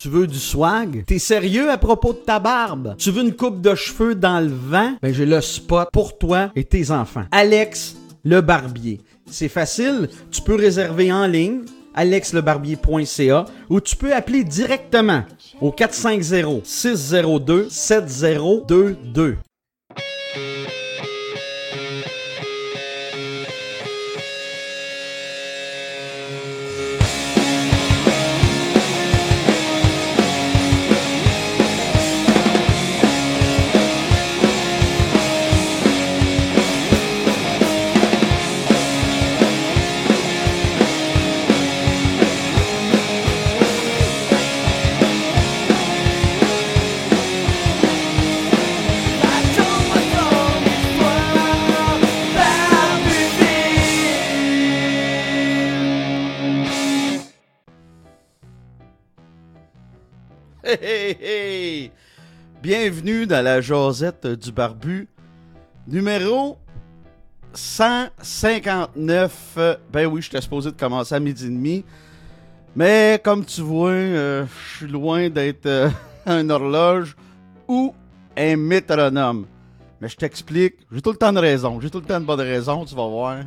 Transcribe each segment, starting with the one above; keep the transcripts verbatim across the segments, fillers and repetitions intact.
Tu veux du swag? T'es sérieux à propos de ta barbe? Tu veux une coupe de cheveux dans le vent? Ben j'ai le spot pour toi et tes enfants. Alex le Barbier. C'est facile, tu peux réserver en ligne, alex le barbier point c a, ou tu peux appeler directement au quatre cinq zéro, six zéro deux, sept zéro deux deux. Hey, hey, hey! Bienvenue dans la jasette du barbu, numéro cent cinquante-neuf. Ben oui, j'étais supposé de commencer à midi et demi, mais comme tu vois, euh, je suis loin d'être euh, un horloge ou un métronome. Mais je t'explique, j'ai tout le temps de raison, j'ai tout le temps de bonne raison, tu vas voir.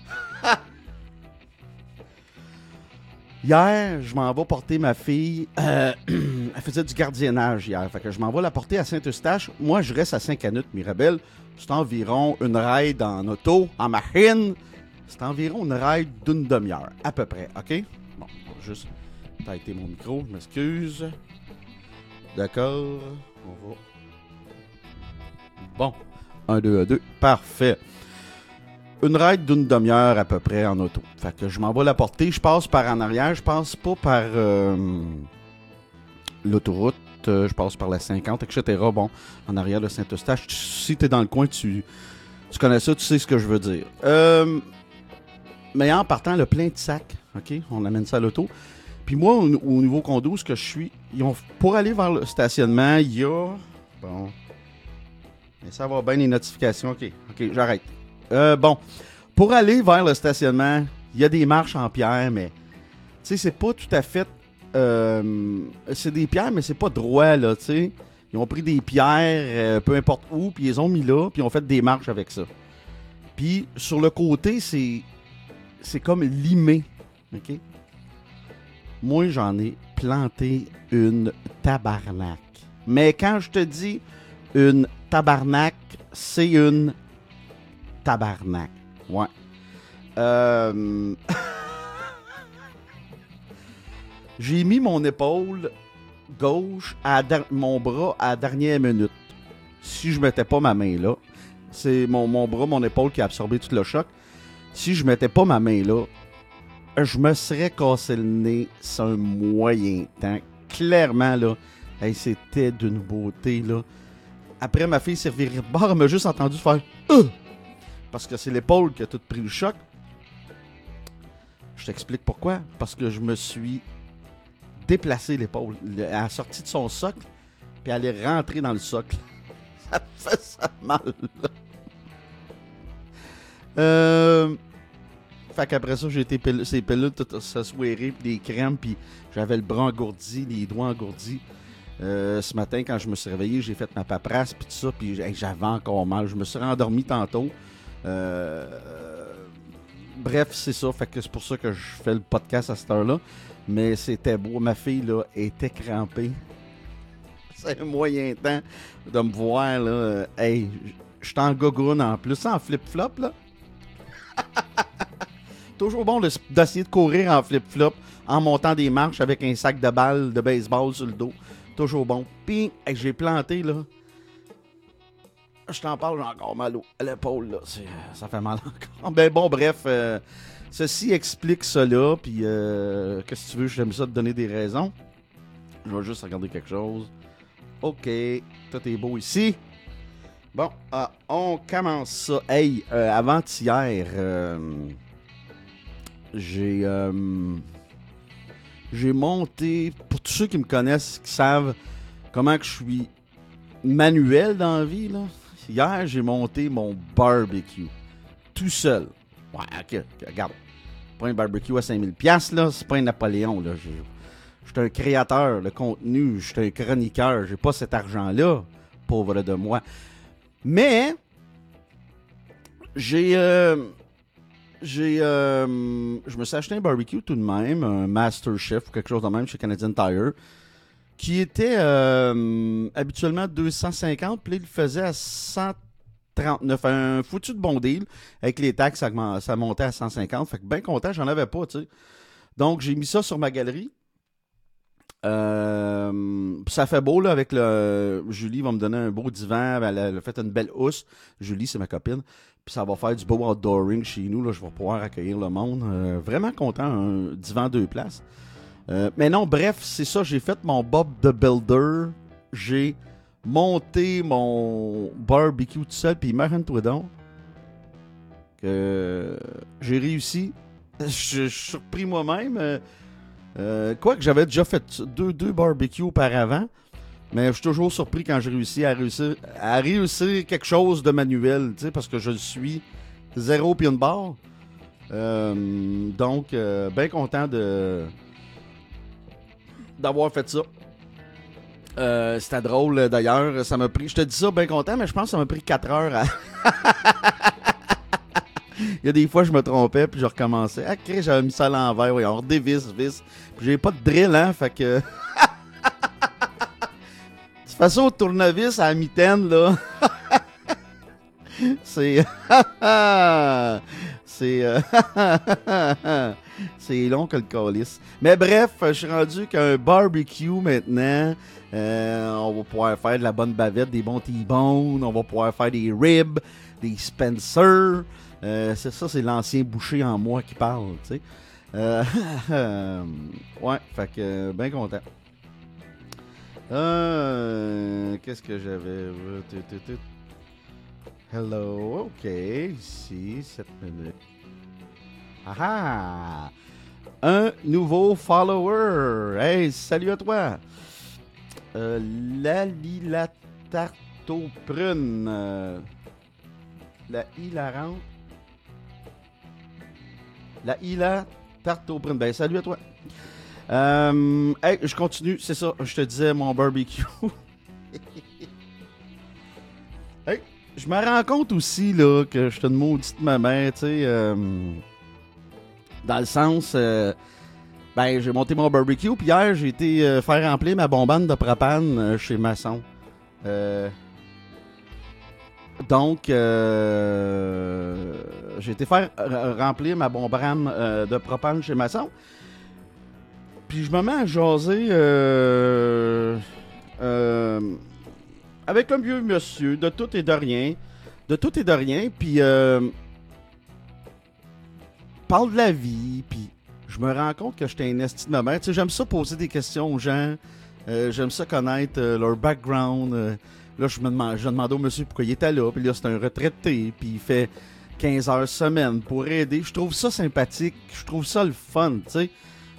Hier, je m'en vais porter ma fille. Euh, elle faisait du gardiennage hier. Fait que je m'en vais la porter à Saint-Eustache. Moi, je reste à Saint-Canute, Mirabel. C'est environ une ride en auto, en machine. C'est environ une ride d'une demi-heure, à peu près. OK? Bon, on va juste tailler mon micro. Je m'excuse. D'accord. On va. Bon. Un, deux, un, deux. Parfait. Une ride d'une demi-heure à peu près en auto. Fait que je m'en vais la porter. Je passe par en arrière. Je passe pas par euh, l'autoroute. Euh, je passe par la cinquante, et cetera. Bon, en arrière de Saint-Eustache. Tu, si t'es dans le coin, tu, tu connais ça, tu sais ce que je veux dire. Euh, mais en partant, le plein de sacs. OK? On amène ça à l'auto. Puis moi, au, au niveau condo, où que je suis, ils ont, pour aller vers le stationnement, il y a... Bon. Mais ça va bien les notifications. OK. OK, j'arrête. Euh, bon, pour aller vers le stationnement, il y a des marches en pierre, mais tu sais, c'est pas tout à fait... Euh, c'est des pierres, mais c'est pas droit, là, tu sais. Ils ont pris des pierres, euh, peu importe où, puis ils les ont mis là, puis ils ont fait des marches avec ça. Puis, sur le côté, c'est... C'est comme limé, OK? Moi, j'en ai planté une tabarnak. Mais quand je te dis une tabarnak, c'est une... tabarnak. Ouais. Euh... J'ai mis mon épaule gauche, à der- mon bras à la dernière minute. Si je mettais pas ma main là, c'est mon, mon bras, mon épaule qui a absorbé tout le choc. Si je mettais pas ma main là, je me serais cassé le nez sur un moyen temps. Clairement, là, hey, c'était d'une beauté, là. Après, ma fille s'est revirée de bord, elle m'a juste entendu faire euh! Parce que c'est l'épaule qui a tout pris le choc. Je t'explique pourquoi. Parce que je me suis déplacé l'épaule. Elle a sorti de son socle, puis elle est rentrée dans le socle. Ça fait ça mal, là. Euh... Fait qu'après ça, j'ai été pel- ces pilules toute sa soirée, puis des crèmes, puis j'avais le bras engourdi, les doigts engourdis. Euh, ce matin, quand je me suis réveillé, j'ai fait ma paperasse, puis tout ça, puis hey, j'avais encore mal. Je me suis rendormi tantôt. Euh, bref, c'est ça. Fait que c'est pour ça que je fais le podcast à cette heure-là. Mais c'était beau. Ma fille, là, était crampée. C'est un moyen temps de me voir, là. Hey, je suis en gogoune en plus, en flip-flop, là. Toujours bon de, d'essayer de courir en flip-flop, en montant des marches avec un sac de balles de baseball sur le dos. Toujours bon. Puis, hey, j'ai planté, là. Je t'en parle, j'ai encore mal à l'épaule, là. C'est, ça fait mal encore. Ben bon, bref, euh, ceci explique cela. Puis, euh, qu'est-ce que tu veux? J'aime ça te donner des raisons. Je vais juste regarder quelque chose. OK, tout est beau ici. Bon, ah, on commence ça. Hey, euh, avant-hier, euh, j'ai, euh, j'ai monté, pour tous ceux qui me connaissent, qui savent comment que je suis manuel dans la vie, là. Hier, j'ai monté mon barbecue. Tout seul. Ouais, ok, ok, regarde. Pas un barbecue à cinq mille dollars, là. C'est pas un Napoléon, là. Je, Je suis un créateur de contenu, je suis un chroniqueur. J'ai pas cet argent-là, pauvre de moi. Mais, j'ai... Euh, j'ai... Euh, je me suis acheté un barbecue tout de même, un Master Chef ou quelque chose de même chez Canadian Tire, qui était euh, habituellement deux cent cinquante, puis là, il le faisait à cent trente-neuf. Un foutu de bon deal. Avec les taxes, ça, ça montait à cent cinquante. Fait que bien content, j'en avais pas, tu sais. Donc, j'ai mis ça sur ma galerie. Euh, ça fait beau, là, avec le... Julie va me donner un beau divan. Elle a, elle a fait une belle housse. Julie, c'est ma copine. Puis ça va faire du beau outdooring chez nous. Là, je vais pouvoir accueillir le monde. Euh, vraiment content, un divan deux places. Euh, mais non, bref, c'est ça. J'ai fait mon Bob the Builder. J'ai monté mon barbecue tout seul. Puis imagine-toi donc que j'ai réussi. Je, je suis surpris moi-même. Euh, euh, Quoique j'avais déjà fait deux, deux barbecues auparavant. Mais je suis toujours surpris quand j'ai réussi à réussir, à réussir quelque chose de manuel. Tu sais, parce que je le suis zéro puis une barre. Euh, donc, euh, bien content de d'avoir fait ça. Euh, c'était drôle d'ailleurs. Ça m'a pris. Je te dis ça bien content, mais je pense que ça m'a pris quatre heures à. Il y a des fois, je me trompais, puis je recommençais. Ah, crée, j'avais mis ça à l'envers. Oui, on redévisse, vis. Puis j'ai pas de drill, hein, fait que. De toute façon, au tournevis à la mitaine, là. C'est. C'est. euh, C'est long que le calice. Mais bref, je suis rendu qu'un barbecue maintenant. Euh, on va pouvoir faire de la bonne bavette, des bons T-bones. On va pouvoir faire des ribs, des Spencer. Euh, c'est ça, c'est l'ancien boucher en moi qui parle, tu sais. Euh, ouais, fait que bien content. Euh, qu'est-ce que j'avais? Hello, ok, ici, sept minutes. Ah ah! Un nouveau follower! Hey, salut à toi! Euh, la Lila Tarto Prune. Euh, la hilarante. La Hila Tarto Prune. Ben, salut à toi! Euh, hey, je continue, c'est ça, je te disais mon barbecue. Hey, je me rends compte aussi là, que je suis une maudite maman, tu sais, euh, dans le sens, euh, ben j'ai monté mon barbecue, puis hier j'ai été euh, faire remplir ma bombane de propane euh, chez Masson. Euh, donc, euh, j'ai été faire euh, remplir ma bombane euh, de propane chez Masson. Puis je me mets à jaser euh, euh, avec un vieux monsieur de tout et de rien. De tout et de rien. Puis euh, parle de la vie. Puis je me rends compte que j'étais un esti de ma mère. Tu sais, j'aime ça poser des questions aux gens. Euh, j'aime ça connaître euh, leur background. Euh, là, je me demande, je demandais au monsieur pourquoi il était là. Puis là, c'est un retraité. Puis il fait quinze heures semaine pour aider. Je trouve ça sympathique. Je trouve ça le fun, tu sais.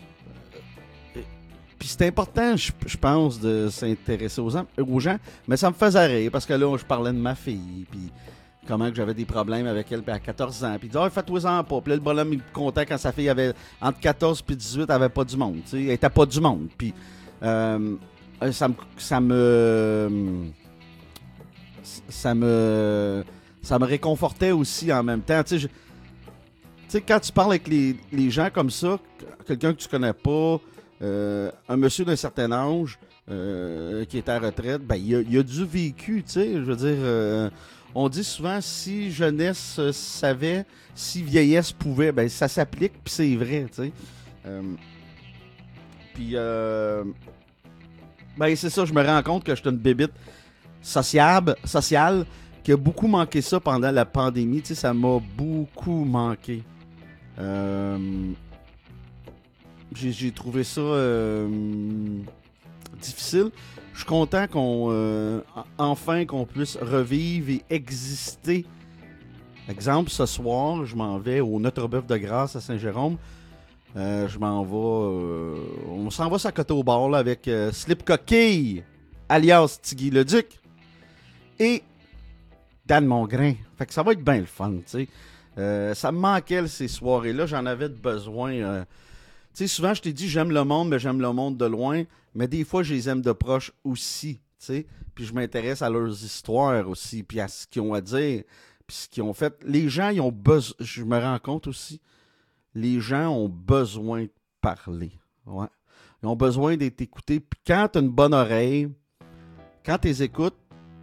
Puis c'est important, je, je pense, de s'intéresser aux, aux gens, mais ça me faisait rire, parce que là, je parlais de ma fille, puis comment que j'avais des problèmes avec elle, puis à quatorze ans, puis il disait « Ah, fais-toi-en pas », puis là, le bonhomme, il me contait quand sa fille avait, entre quatorze et dix-huit, elle avait pas du monde, tu sais, elle était pas du monde, puis euh, ça me... ça me... ça me... ça me réconfortait aussi en même temps, tu sais, tu sais, quand tu parles avec les, les gens comme ça, quelqu'un que tu connais pas, Euh, un monsieur d'un certain âge euh, qui est à retraite, ben il a, il a du vécu, tu sais, je veux dire, euh, on dit souvent si jeunesse euh, savait, si vieillesse pouvait, ben ça s'applique, puis c'est vrai, tu sais. Euh, puis, euh, ben c'est ça, je me rends compte que je suis une bébite sociable, sociale, qui a beaucoup manqué ça pendant la pandémie, tu sais, ça m'a beaucoup manqué. Euh... J'ai, j'ai trouvé ça euh, difficile. Je suis content qu'on euh, enfin qu'on puisse revivre et exister. Exemple, ce soir, je m'en vais au Notre-Bœuf de Grâce à Saint-Jérôme. Euh, je m'en vais. Euh, on s'en va sur côté au bar là, avec euh, Slip Coquille, alias Tiggy le Duc, et Dan Mongrain. Fait que ça va être bien le fun, tu sais. Euh, ça me manquait ces soirées-là, j'en avais besoin. Euh, sais, souvent, je t'ai dit, j'aime le monde, mais j'aime le monde de loin. Mais des fois, je les aime de proche aussi, tu sais. Puis je m'intéresse à leurs histoires aussi, puis à ce qu'ils ont à dire, puis ce qu'ils ont fait. Les gens, ils ont besoin, je me rends compte aussi, les gens ont besoin de parler. Ouais. Ils ont besoin d'être écoutés. Puis quand tu as une bonne oreille, quand tu les écoutes,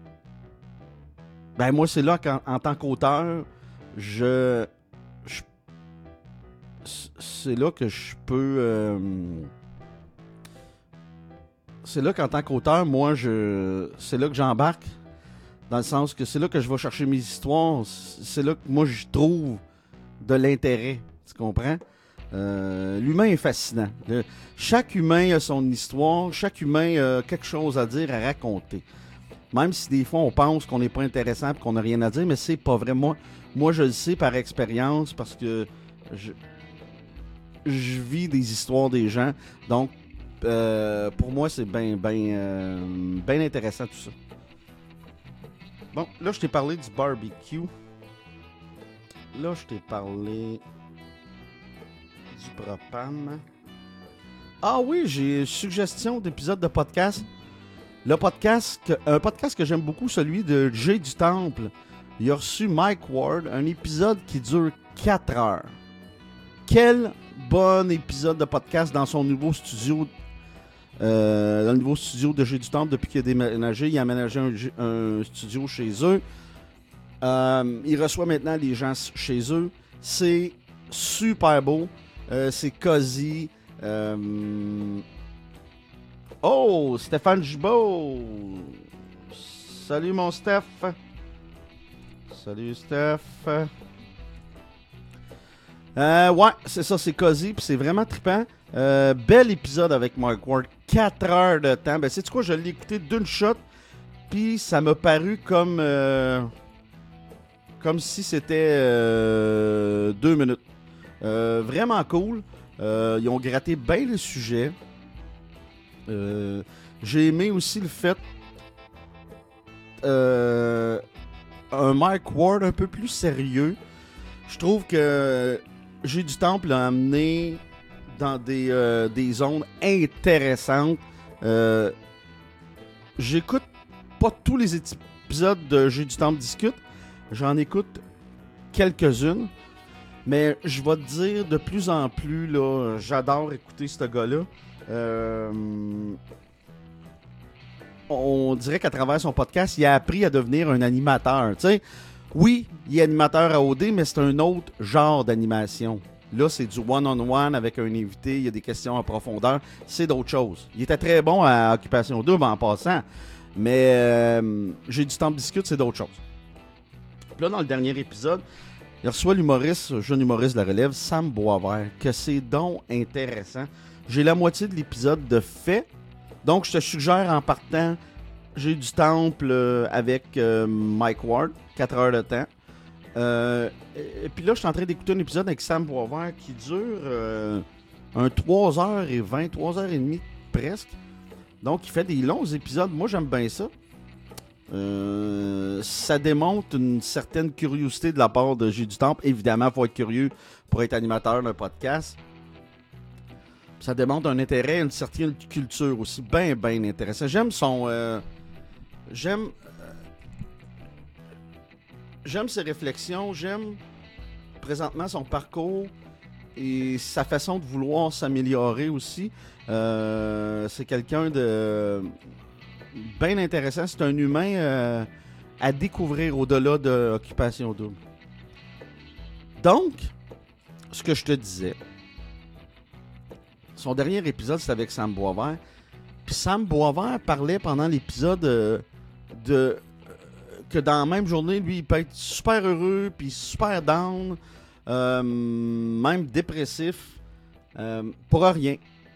ben moi, c'est là qu'en en tant qu'auteur, je, je c'est là que je peux... Euh, c'est là qu'en tant qu'auteur, moi, je c'est là que j'embarque. Dans le sens que c'est là que je vais chercher mes histoires. C'est là que moi, je trouve de l'intérêt. Tu comprends? Euh, l'humain est fascinant. Le, chaque humain a son histoire. Chaque humain a quelque chose à dire, à raconter. Même si des fois, on pense qu'on n'est pas intéressant et qu'on n'a rien à dire, mais c'est pas vrai. Moi, moi, je le sais par expérience parce que je, je vis des histoires des gens. Donc, euh, pour moi, c'est bien ben, euh, ben intéressant tout ça. Bon, là, je t'ai parlé du barbecue. Là, je t'ai parlé du propane. Ah oui, j'ai une suggestion d'épisode de podcast. Le podcast, un podcast que j'aime beaucoup, celui de Jay du Temple. Il a reçu Mike Ward, un épisode qui dure quatre heures. Quel bon épisode de podcast dans son nouveau studio. Euh, dans le nouveau studio de Jay du Temple, depuis qu'il a déménagé, il a aménagé un, un studio chez eux. Euh, il reçoit maintenant les gens chez eux. C'est super beau. Euh, c'est cosy. Euh... Oh, Stéphane Gibault. Salut mon Steph. Salut Steph. Euh, ouais, c'est ça, c'est cosy, puis c'est vraiment trippant. Euh, bel épisode avec Mark Ward, quatre heures de temps. Ben, sais-tu quoi, je l'ai écouté d'une shot, puis ça m'a paru comme euh, comme si c'était euh, deux minutes. Euh, vraiment cool. Euh, ils ont gratté bien le sujet. Euh, j'ai aimé aussi le fait euh, un Mark Ward un peu plus sérieux. Je trouve que Jay du Temple l'a amené dans des, euh, des zones intéressantes. Euh, j'écoute pas tous les épisodes de Jay du Temple discute. J'en écoute quelques-unes. Mais je vais te dire de plus en plus, là, j'adore écouter ce gars-là. Euh, on dirait qu'à travers son podcast, il a appris à devenir un animateur. Tu sais, oui, il est animateur à O D, mais c'est un autre genre d'animation. Là, c'est du one-on-one avec un invité, il y a des questions en profondeur. C'est d'autres choses. Il était très bon à Occupation Double en passant, mais euh, J'ai du Temple discute, c'est d'autres choses. Puis là, dans le dernier épisode, il reçoit l'humoriste, jeune humoriste de la relève, Sam Boisvert, que c'est donc intéressant. J'ai la moitié de l'épisode de fait, donc je te suggère en partant J'ai du Temple euh, avec euh, Mike Ward, quatre heures de temps. Euh, et, et puis là, je suis en train d'écouter un épisode avec Sam Boisvert qui dure euh, un trois heures vingt, trois heures trente presque. Donc, il fait des longs épisodes. Moi, j'aime bien ça. Euh, ça démontre une certaine curiosité de la part de J'ai du Temple. Évidemment, il faut être curieux pour être animateur d'un podcast. Ça démontre un intérêt, une certaine culture aussi. Bien, bien intéressant. J'aime son... Euh, j'aime... Euh, j'aime ses réflexions. J'aime présentement son parcours et sa façon de vouloir s'améliorer aussi. Euh, c'est quelqu'un de... bien intéressant. C'est un humain euh, à découvrir au-delà de Occupation Double. Donc, ce que je te disais, son dernier épisode, c'était avec Sam Boisvert. Puis Sam Boisvert parlait pendant l'épisode euh, de euh, que dans la même journée, lui, il peut être super heureux, puis super down, euh, même dépressif, euh, pour rien.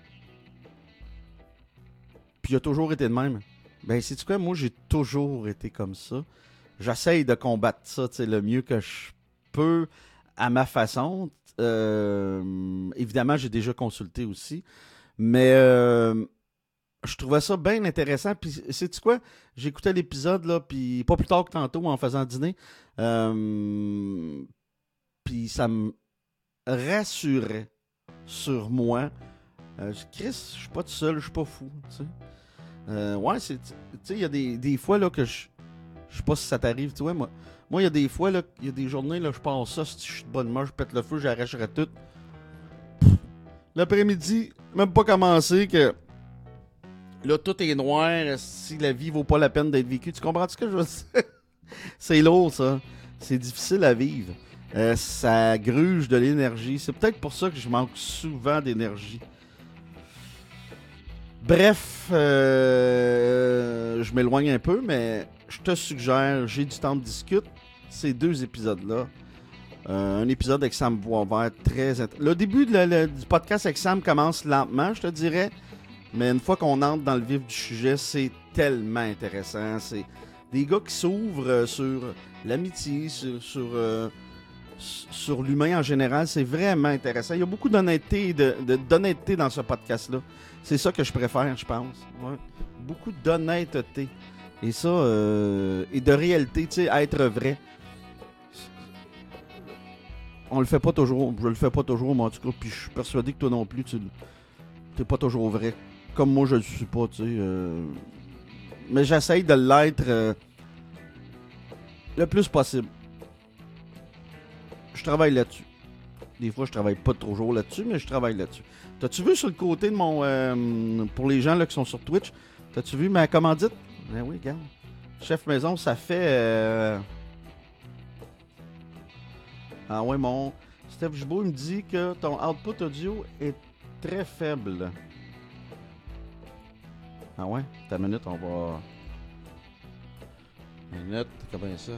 Puis il a toujours été de même. Ben, sais-tu quoi? Moi, j'ai toujours été comme ça. J'essaye de combattre ça, tu sais, le mieux que je peux à ma façon. Euh, évidemment, j'ai déjà consulté aussi. Mais euh, je trouvais ça bien intéressant. Puis, sais-tu quoi? J'écoutais l'épisode, là, puis pas plus tard que tantôt, en faisant dîner. Euh, puis ça me rassurait sur moi. Euh, je dis, Chris, je suis pas tout seul, je suis pas fou. Tu sais. Euh, ouais, c'est. Tu sais, il y a des, des fois là, que je. Je sais pas si ça t'arrive, tu vois. Moi, moi, il y a des fois, il y a des journées, là, je pense ça, si je suis de bonne humeur, je pète le feu, j'arracherai tout. L'après-midi, même pas commencé, que. Là, tout est noir, si la vie vaut pas la peine d'être vécue. Tu comprends ce que je veux dire? C'est lourd, ça. C'est difficile à vivre. Euh, ça gruge de l'énergie. C'est peut-être pour ça que je manque souvent d'énergie. Bref, euh, je m'éloigne un peu, mais je te suggère, j'ai du temps de discute, ces deux épisodes-là. Euh, un épisode avec Sam Boisvert très int- Le début de le, le, du podcast avec Sam commence lentement, je te dirais. Mais une fois qu'on entre dans le vif du sujet, c'est tellement intéressant. C'est des gars qui s'ouvrent sur l'amitié, sur, sur, euh, sur l'humain en général. C'est vraiment intéressant. Il y a beaucoup d'honnêteté, de, de, d'honnêteté dans ce podcast-là. C'est ça que je préfère, je pense. Ouais. Beaucoup d'honnêteté. Et ça, euh, et de réalité, tu sais, être vrai. On le fait pas toujours. Je le fais pas toujours, mais en tout cas, puis je suis persuadé que toi non plus, tu t'es pas toujours vrai. Comme moi, je le suis pas, tu sais. Euh... Mais j'essaye de l'être euh, le plus possible. Je travaille là-dessus. Des fois, je travaille pas toujours là-dessus, mais je travaille là-dessus. T'as-tu vu sur le côté de mon... Euh, pour les gens là, qui sont sur Twitch, t'as-tu vu ma commandite? Ben oui, regarde. Chef maison, ça fait... Euh... Ah ouais, mon... Steph Gibault me dit que ton output audio est très faible. Ah ouais? Ta minute, on va... Minute, comment ça?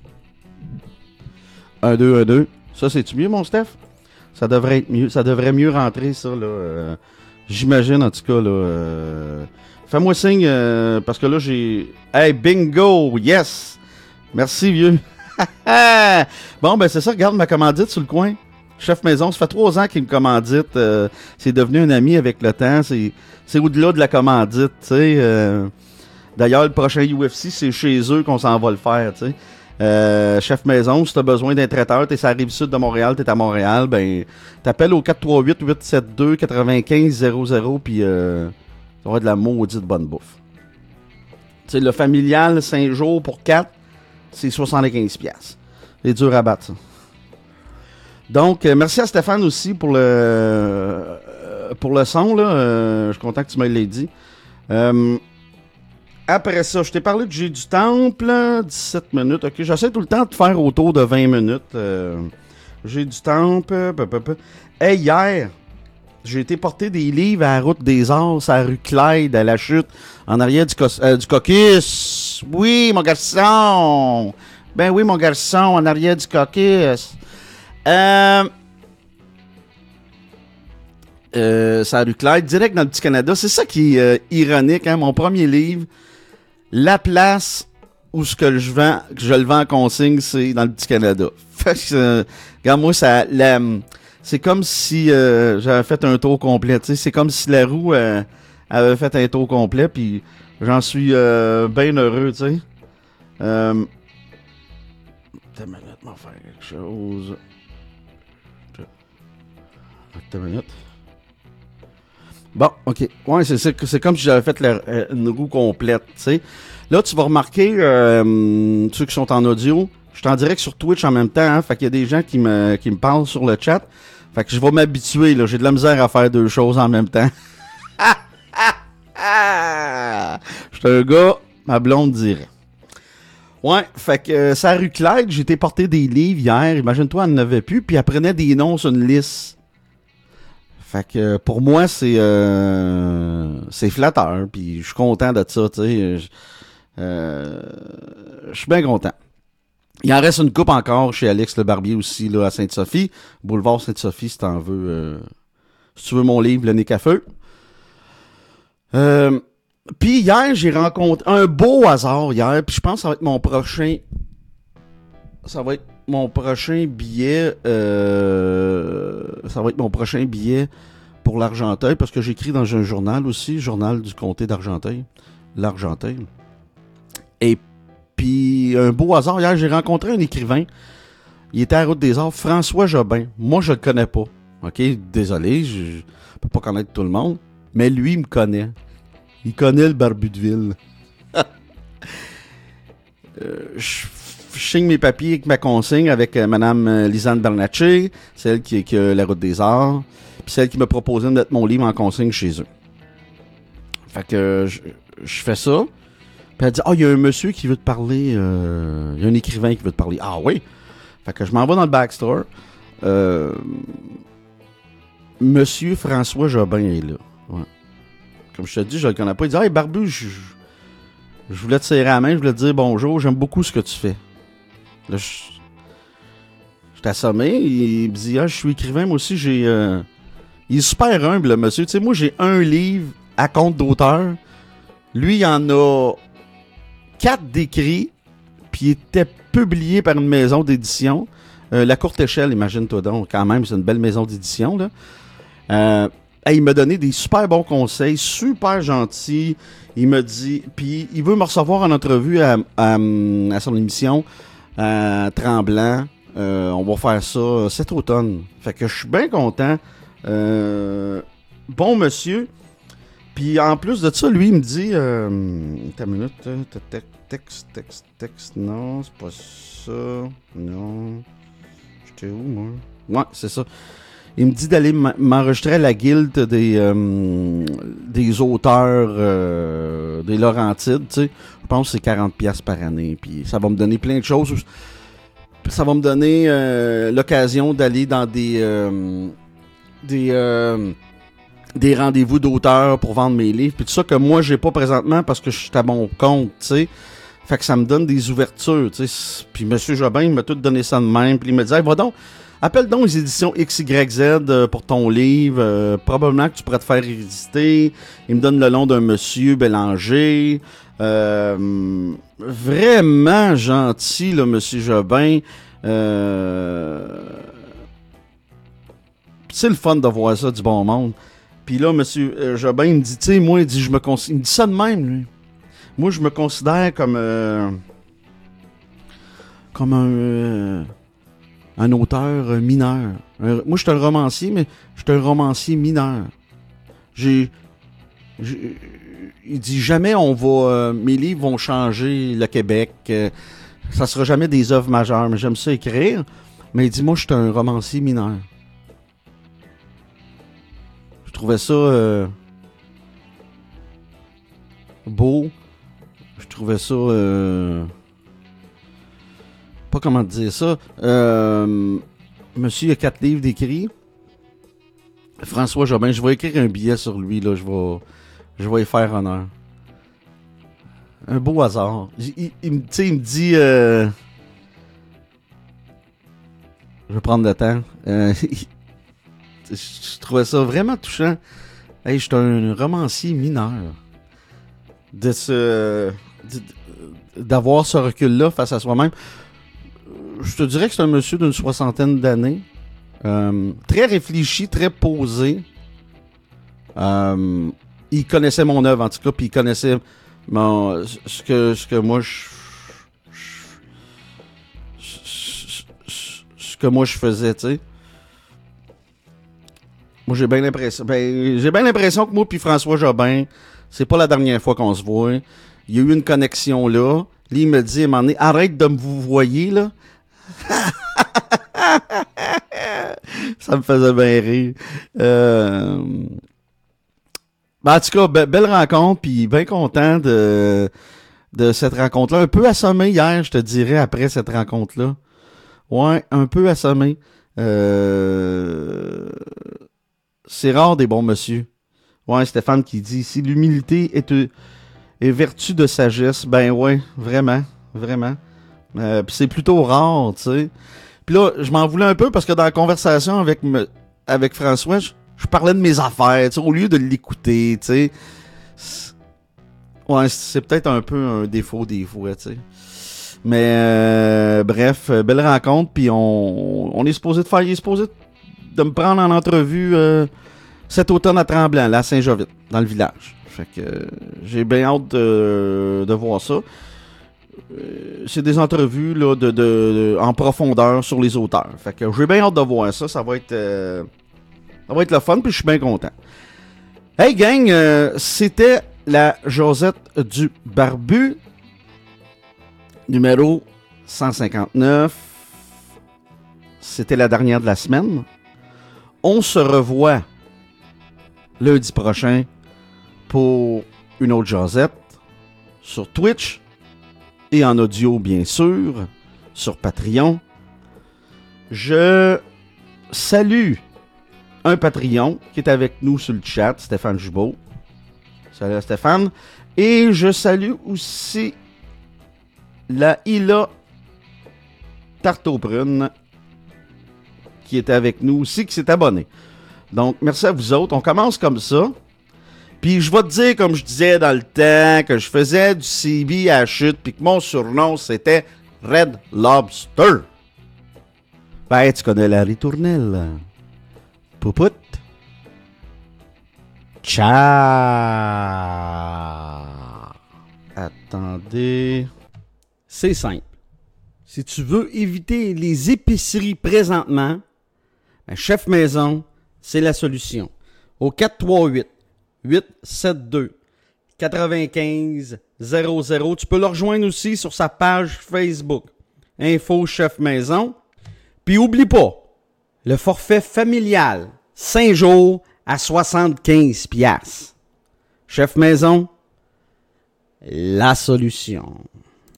un, deux, un, deux. Ça, c'est-tu mieux, mon Steph? Ça devrait être mieux. Ça devrait mieux rentrer, ça, là. Euh, j'imagine, en tout cas, là. Euh... Fais-moi signe, euh, parce que là, j'ai... Hey, bingo! Yes! Merci, vieux. Bon, ben, c'est ça. Regarde ma commandite sur le coin. Chef maison, ça fait trois ans qu'il me commandite. Euh, c'est devenu un ami avec le temps. C'est, c'est au-delà de la commandite, tu sais. Euh, d'ailleurs, le prochain U F C, c'est chez eux qu'on s'en va le faire, tu sais. Euh, chef maison, si tu as besoin d'un traiteur, tu es sur la rive sud de Montréal, tu es à Montréal, ben, t'appelles au quatre trois huit, huit sept deux, neuf cinq zéro zéro, puis euh, ça va être de la maudite bonne bouffe. Tu sais, le familial, cinq jours pour quatre, c'est soixante-quinze piastres. C'est dur à battre, ça. Donc, euh, merci à Stéphane aussi pour le euh, pour le son, là. Euh, je suis content que tu me l'aies dit. Euh, Après ça, je t'ai parlé de J'ai du Temple, dix-sept minutes. Ok, j'essaie tout le temps de faire autour de vingt minutes. Euh, J'ai du Temple. Peu, peu, peu. Hey, hier, j'ai été porter des livres à la Route des Arts, à la rue Clyde, à la chute, en arrière du, co- euh, du caucus. Oui, mon garçon. Ben oui, mon garçon, en arrière du caucus. Euh... Euh, c'est à la rue Clyde, direct dans le Petit Canada. C'est ça qui est euh, ironique, hein, mon premier livre. La place où ce que je vends, que je le vends en consigne, c'est dans le Petit Canada. Fait que, euh, regarde, moi, ça, la, c'est comme si euh, j'avais fait un tour complet. Tu sais, c'est comme si la roue euh, avait fait un tour complet, puis j'en suis euh, bien heureux, tu sais. Euh, Attends une minute, m'en faire quelque chose. Attends une minute. Bon, ok. Ouais, c'est, c'est, c'est comme si j'avais fait la, une roue complète, tu sais. Là, tu vas remarquer, euh, ceux qui sont en audio, je suis en direct sur Twitch en même temps, hein, fait qu'il y a des gens qui me, qui me parlent sur le chat. Fait que je vais m'habituer, là. J'ai de la misère à faire deux choses en même temps. Je suis un gars, ma blonde dirait. Ouais, fait que euh, c'est à rue Clyde, j'ai été porter des livres hier, imagine-toi, elle n'en avait plus, puis elle prenait des noms sur une liste. Fait que pour moi, c'est euh, c'est flatteur, puis je suis content de ça, tu sais. Je euh, suis bien content. Il en reste une coupe encore chez Alex Le Barbier aussi, là, à Sainte-Sophie. Boulevard Sainte-Sophie, si t'en veux. Euh, si tu veux mon livre, Le Nez à feu. Euh, puis hier, j'ai rencontré un beau hasard hier, puis je pense que ça va être mon prochain... Ça va être mon prochain billet, euh, ça va être mon prochain billet pour l'Argenteuil, parce que j'écris dans un journal aussi, journal du comté d'Argenteuil, l'Argenteuil. Et puis, un beau hasard, hier, j'ai rencontré un écrivain, il était à la Route des Arts, François Jobin. Moi, je le connais pas. OK, désolé, je ne peux pas connaître tout le monde, mais lui, il me connaît. Il connaît le barbu de ville. euh, je, je signe mes papiers avec ma consigne avec euh, Mme euh, Lisanne Bernatchez, celle qui, qui a la Route des Arts, puis celle qui m'a proposé de mettre mon livre en consigne chez eux. Fait que euh, je, je fais ça. Puis elle dit, ah, oh, il y a un monsieur qui veut te parler, euh, il y a un écrivain qui veut te parler. Ah oui? Fait que je m'en vais dans le backstore. Euh, Monsieur François Jobin est là. Ouais. Comme je te dis, je le connais pas. Il dit, hey, Barbu, je, je voulais te serrer la main, je voulais te dire bonjour, j'aime beaucoup ce que tu fais. Là, je, je t'ai assommé, il me dit, ah, je suis écrivain, moi aussi, j'ai... Euh... Il est super humble, le monsieur. Tu sais, moi, j'ai un livre à compte d'auteur. Lui, il en a quatre d'écrits, puis il était publié par une maison d'édition. Euh, La Courte Échelle, imagine-toi donc, quand même, c'est une belle maison d'édition, là. Euh, il m'a donné des super bons conseils, super gentil. Il m'a dit, puis il veut me recevoir en entrevue à, à, à son émission à Tremblant. Euh, on va faire ça cet automne. Fait que je suis bien content. Euh, bon monsieur. Puis en plus de ça, lui, il me dit, euh, t'as une minute, t'as texte, texte, texte, non, c'est pas ça, non. J'étais où, moi? Ouais, c'est ça. Il me dit d'aller m'enregistrer à la guilde des, euh, des auteurs euh, des Laurentides, tu sais. Je pense que c'est quarante piastres par année. Puis ça va me donner plein de choses. Ça va me donner euh, l'occasion d'aller dans des, euh, des, euh, des rendez-vous d'auteurs pour vendre mes livres. Puis tout ça que moi, j'ai pas présentement parce que je suis à mon compte, tu sais. Fait que ça me donne des ouvertures, tu sais. Puis M. Jobin, il m'a tout donné ça de même. Puis il me dit, hey, va donc. Appelle donc les éditions X Y Z pour ton livre. Euh, probablement que tu pourrais te faire éditer. Il me donne le nom d'un monsieur Bélanger. Euh, vraiment gentil, là, monsieur Jobin. Euh, c'est le fun de voir ça du bon monde. Puis là, monsieur Jobin, il me dit, tu sais, moi, il dit, je me cons- il me dit ça de même, lui. Moi, je me considère comme... Euh, comme un... Euh, un auteur mineur. Un, moi, je suis un romancier, mais je suis un romancier mineur. J'ai, j'ai... Il dit, jamais on va... Euh, mes livres vont changer le Québec. Euh, ça sera jamais des œuvres majeures, mais j'aime ça écrire. Mais il dit, moi, je suis un romancier mineur. Je trouvais ça... Euh, beau. Je trouvais ça... Euh, pas comment dire ça. Euh, monsieur, il a quatre livres d'écrits. François Jobin, je vais écrire un billet sur lui, là. Je vais, je vais y faire honneur. Un beau hasard. Il, il, il, il me dit... Euh, je vais prendre le temps. Euh, je trouvais ça vraiment touchant. Hey, je suis un romancier mineur. De ce... De, d'avoir ce recul-là face à soi-même. Je te dirais que c'est un monsieur d'une soixantaine d'années. Euh, très réfléchi, très posé. Euh, il connaissait mon œuvre, en tout cas, puis il connaissait mon, ce, que, ce que moi je, je, je, ce que moi je faisais, tu sais. Moi, j'ai bien l'impression... Ben, j'ai bien l'impression que moi puis François Jobin, c'est pas la dernière fois qu'on se voit. Il y a eu une connexion là. Lui, il me dit à un moment donné, arrête de me vous voyer, là. Ça me faisait bien rire. Euh... Ben, en tout cas, be- belle rencontre, puis bien content de, de cette rencontre-là. Un peu assommé hier, je te dirais, après cette rencontre-là. Ouais, un peu assommé. Euh... C'est rare des bons monsieur. Ouais, Stéphane qui dit, si l'humilité est, est vertu de sagesse, ben ouais, vraiment, vraiment. Euh, puis c'est plutôt rare, tu sais. Puis là, je m'en voulais un peu parce que dans la conversation avec me, avec François, je, je parlais de mes affaires, tu sais, au lieu de l'écouter, tu sais. C'est, ouais, c'est peut-être un peu un défaut des fois, tu sais. Mais euh, bref, belle rencontre, puis on, on est supposé de faire, il est supposé de me prendre en entrevue euh, cet automne à Tremblant, là, à Saint-Jovite, dans le village. Fait que euh, j'ai bien hâte de, de voir ça. Euh, c'est des entrevues là, de, de, de, en profondeur sur les auteurs. Fait que j'ai bien hâte de voir ça. Ça va être... Euh, Ça va être le fun, puis je suis bien content. Hey gang, euh, c'était la Josette du Barbu, numéro cent cinquante-neuf. C'était la dernière de la semaine. On se revoit lundi prochain pour une autre Josette sur Twitch et en audio, bien sûr, sur Patreon. Je salue un Patreon qui est avec nous sur le chat, Stéphane Jubeau. Salut Stéphane. Et je salue aussi la Ila Tarte aux prunes qui était avec nous aussi, qui s'est abonné. Donc, merci à vous autres. On commence comme ça. Puis, je vais te dire, comme je disais dans le temps, que je faisais du C B à la chute, puis que mon surnom, c'était Red Lobster. Ben, tu connais la ritournelle. Poupoute. Ciao. Attendez. C'est simple. Si tu veux éviter les épiceries présentement, ben, Chef Maison, c'est la solution. Au quatre trois huit, huit sept deux, quatre-vingt-quinze zéro zéro. Tu peux le rejoindre aussi sur sa page Facebook. Info Chef Maison. Puis oublie pas, le forfait familial, cinq jours à soixante-quinze piastres. Chef Maison, la solution.